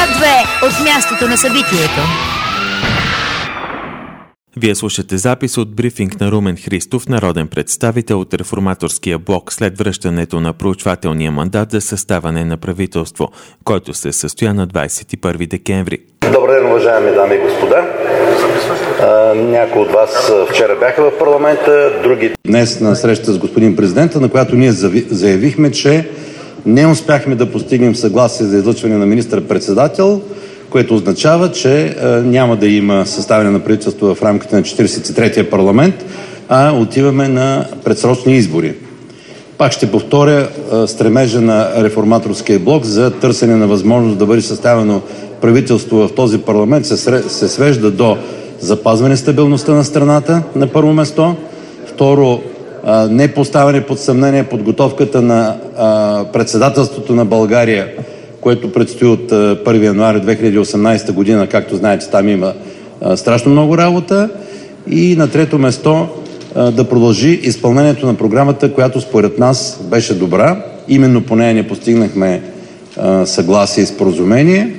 К2 от мястото на събитието. Вие слушате запис от брифинг на Румен Христов, народен представител от Реформаторския блок след връщането на проучвателния мандат за съставане на правителство, който се състоя на 21 декември. Добър ден, уважаеми дами и господа. Някои от вас вчера бяха в парламента, други днес на среща с господин президента, на която ние заявихме, че не успяхме да постигнем съгласие за излъчване на министър-председател, което означава, че няма да има съставяне на правителство в рамките на 43-я парламент, а отиваме на предсрочни избори. Пак ще повторя стремежа на Реформаторския блок за търсене на възможност да бъде съставено правителство в този парламент се свежда до запазване стабилността на страната на първо место. Второ, не поставяне под съмнение подготовката на председателството на България, което предстои от 1 януари 2018 година. Както знаете, там има страшно много работа. И на трето место да продължи изпълнението на програмата, която според нас беше добра. Именно по нея не постигнахме съгласие и споразумение.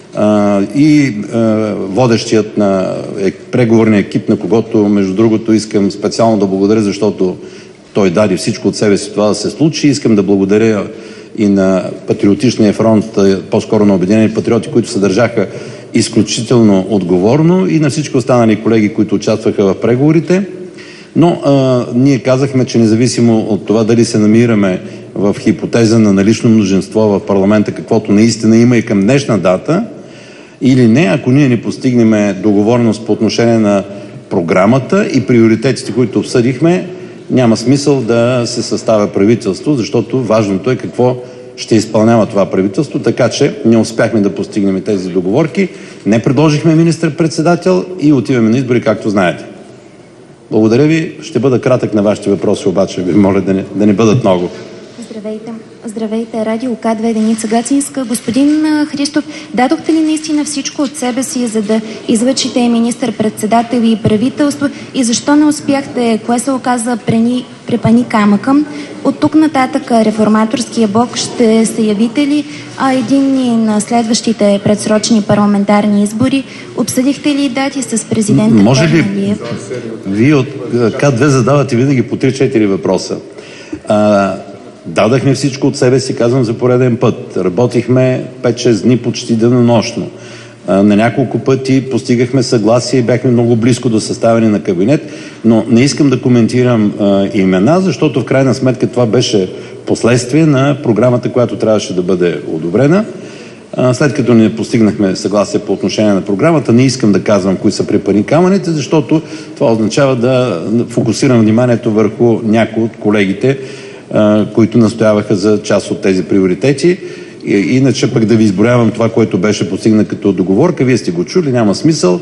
И водещият на преговорния екип, на когото, между другото, искам специално да благодаря, защото той даде всичко от себе си това да се случи. Искам да благодаря и на Патриотичния фронт, по-скоро на Обединени патриоти, които се държаха изключително отговорно, и на всички останали колеги, които участваха в преговорите. Но ние казахме, че независимо от това дали се намираме в хипотеза на налично мнозинство в парламента, каквото наистина има и към днешна дата, или не, ако ние не постигнем договореност по отношение на програмата и приоритетите, които обсъдихме, няма смисъл да се съставя правителство, защото важното е какво ще изпълнява това правителство, така че не успяхме да постигнем тези договорки. Не предложихме министър-председател и отиваме на избори, както знаете. Благодаря ви. Ще бъда кратък на вашите въпроси, обаче ви моля да не бъдат много. Здравейте, Радио К2, Деница Гацинска. Господин Христов, дадохте ли наистина всичко от себе си, за да излъчите министър-председател и правителство, и защо не успяхте? Кое се оказа препани камъкъм? От тук нататък Реформаторския блок ще се явите ли единни на следващите предсрочни парламентарни избори? Обсъдихте ли дати с президента Плевнелиев? Може ли вие от К2 задавате винаги по 3-4 въпроса? Дадахме всичко от себе си, казвам за пореден път. Работихме 5-6 дни почти денонощно. На няколко пъти постигахме съгласие и бяхме много близко до съставяне на кабинет, но не искам да коментирам имена, защото в крайна сметка това беше последствие на програмата, която трябваше да бъде одобрена. След като не постигнахме съгласие по отношение на програмата, не искам да казвам кои са препани камъните, защото това означава да фокусирам вниманието върху някои от колегите, които настояваха за част от тези приоритети. Иначе пък да ви изброявам това, което беше постигнато като договорка, вие сте го чули, няма смисъл.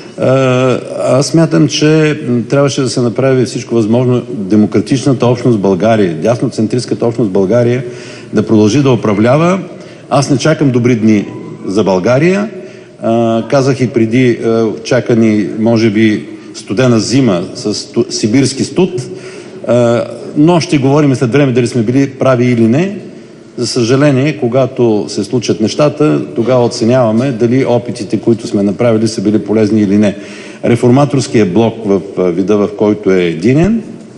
Аз смятам, че трябваше да се направи всичко възможно демократичната общност България, дясноцентристската общност България да продължи да управлява. Аз не чакам добри дни за България. Казах и преди, чака ни, може би, студена зима с сибирски студ. Но ще говорим след време дали сме били прави или не. За съжаление, когато се случат нещата, тогава оценяваме дали опитите, които сме направили, са били полезни или не. Реформаторския блок в вида, в който е единен,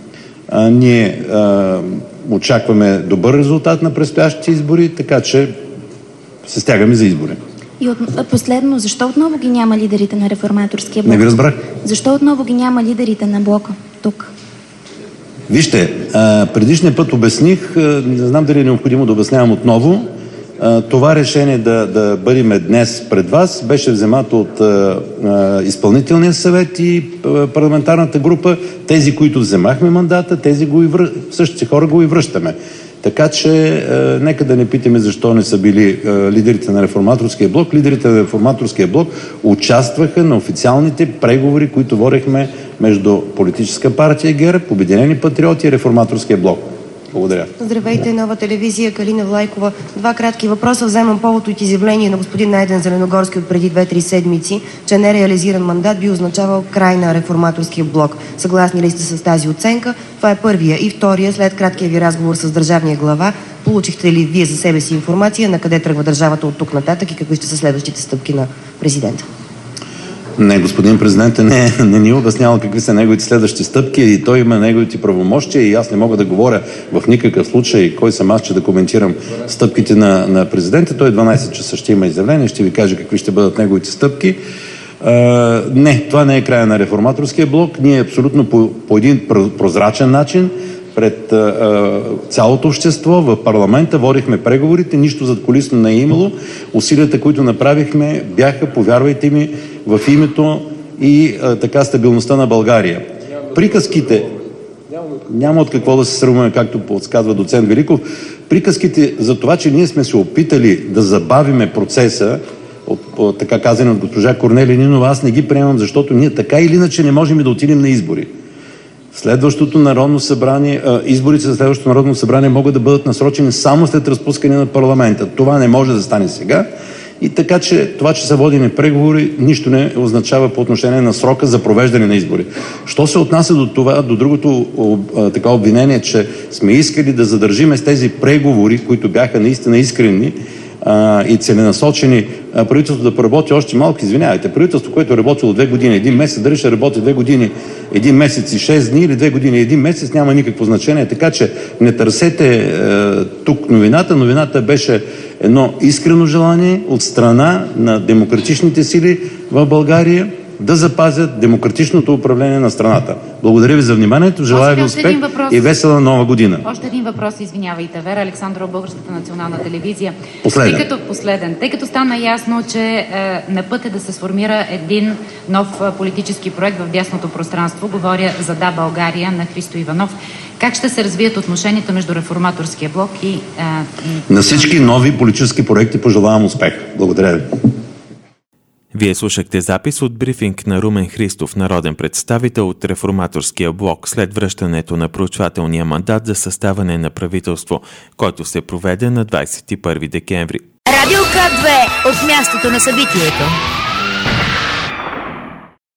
ние очакваме добър резултат на предстоящите избори, така че се стягаме за избори. И последно, защо отново ги няма лидерите на Реформаторския блок? Не ви разбрах. Защо отново ги няма лидерите на блока тук? Вижте, предишния път обясних, не знам дали е необходимо да обяснявам отново, това решение да бъдем днес пред вас беше вземато от изпълнителния съвет и парламентарната група. Тези, които вземахме мандата, същите хора го и връщаме. Така че нека да не питаме защо не са били лидерите на Реформаторския блок. Лидерите на Реформаторския блок участваха на официалните преговори, които водехме между Политическа партия ГЕРБ, Обединени патриоти и Реформаторския блок. Благодаря. Здравейте, Нова телевизия, Калина Влайкова. Два кратки въпроса. Вземам повод от изявление на господин Найден Зеленогорски от преди 2-3 седмици, че нереализиран мандат би означавал край на реформаторския блок. Съгласни ли сте с тази оценка? Това е първия. И втория, след краткия ви разговор с държавния глава, получихте ли вие за себе си информация на къде тръгва държавата от тук нататък и какви ще са следващите стъпки на президента? Не, господин президент не ни обяснява какви са неговите следващи стъпки и той има неговите правомощия и аз не мога да говоря в никакъв случай кой съм аз, че да коментирам стъпките на президента. Той 12 часа ще има изявление, ще ви каже какви ще бъдат неговите стъпки. Не, това не е края на реформаторския блок. Ние абсолютно по един прозрачен начин пред цялото общество в парламента водихме преговорите, нищо задкулисно не е имало. Усилията, които направихме, бяха, повярвайте ми, в името и така стабилността на България. Приказките, няма от какво да се сравняваме, както подсказва доцент Великов, приказките за това, че ние сме се опитали да забавиме процеса, от така казано от госпожа Корнелия Нинова, аз не ги приемам, защото ние така или иначе не можем да отидем на избори. Следващото Народно събрание, изборите за следващото Народно събрание могат да бъдат насрочени само след разпускане на парламента. Това не може да стане сега. И така, че това, че са водени преговори, нищо не означава по отношение на срока за провеждане на избори. Що се отнася до това, до другото така обвинение, че сме искали да задържиме с тези преговори, които бяха наистина искрени и целенасочени, правителството да поработи още малко, извинявайте, правителство, което е работило 2 години, 1 месец, дали ще работи 2 години, 1 месец и 6 дни или 2 години и 1 месец, няма никакво значение. Така че не търсете тук новината. Новината беше едно искрено желание от страна на демократичните сили в България да запазят демократичното управление на страната. Благодаря ви за вниманието, желая ви успех и весела нова година. Още един въпрос, извинявайте. Вера Александрова, Българската национална телевизия. Тъй като стана ясно, че на път е да се сформира един нов политически проект в дясното пространство, говоря за Да, България на Христо Иванов. Как ще се развият отношенията между реформаторския блок и... На всички нови политически проекти пожелавам успех. Благодаря ви. Вие слушахте запис от брифинг на Румен Христов, народен представител от реформаторския блок, след връщането на проучвателния мандат за съставане на правителство, който се проведе на 21 декември. Радио К2 от мястото на събитието.